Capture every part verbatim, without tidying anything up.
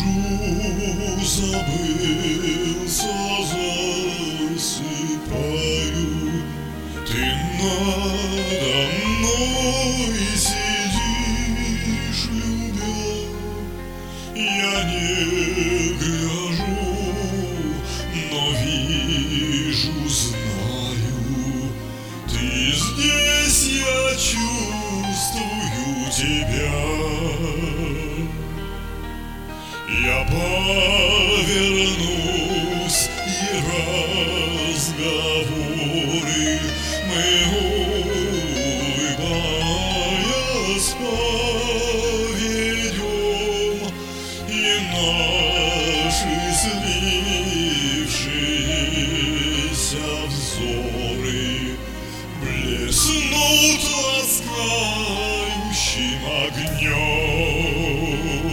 Лежу, забылся, засыпаю. Ты надо мной сидишь, любя. Я не гляжу, но вижу, знаю. Ты здесь, я чувствую тебя. Я повернусь, и разговоры мы, улыбаясь, поведем, и наши слившиеся взоры блеснут ласкающим огнем.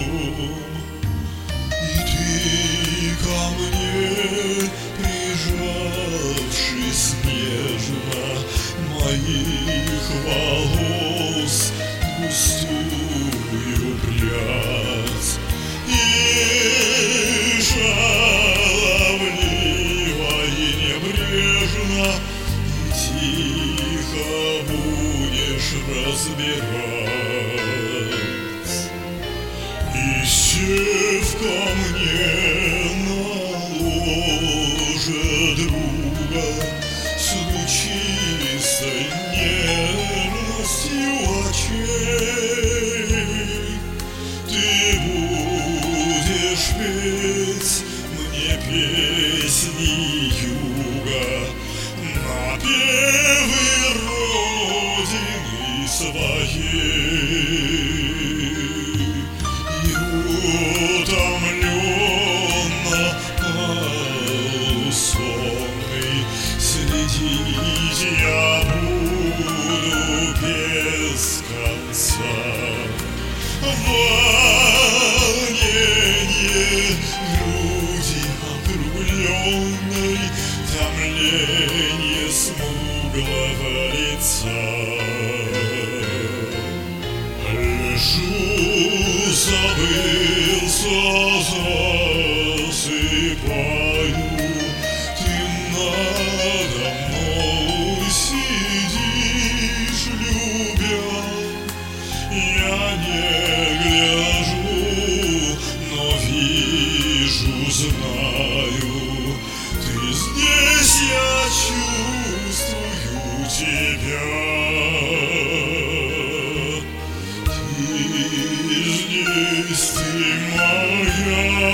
Ко мне, прижавшись нежно, моих волос густую прядь, и шаловливо и небрежно, и тихо будешь разбирать. И сев ко мне друга с лучистой нежностью очей, ты будешь петь мне песни юга, напевы родины своей. И утомленно следить я буду без конца. Волнение груди округленной, томление смуглого лица. Лежу, забылся, засыпаю. Надо мной сидишь, любя. Я не гляжу, но вижу, знаю. Ты здесь, я чувствую тебя. Ты здесь, ты моя.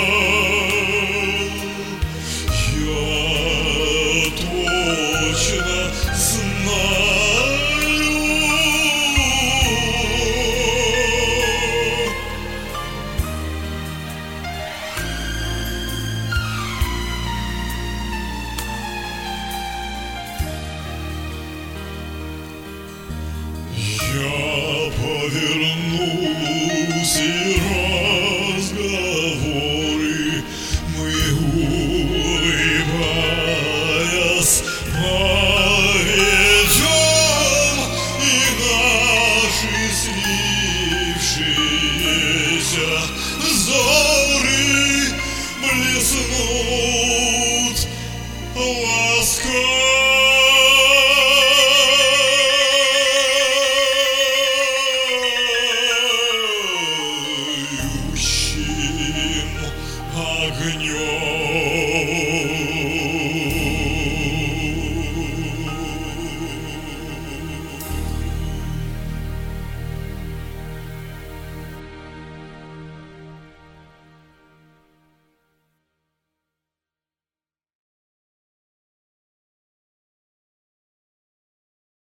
Я повернусь, и разговоры мы, улыбаясь, поведем, и наши слившиеся взоры блеснут лаской. Огнем.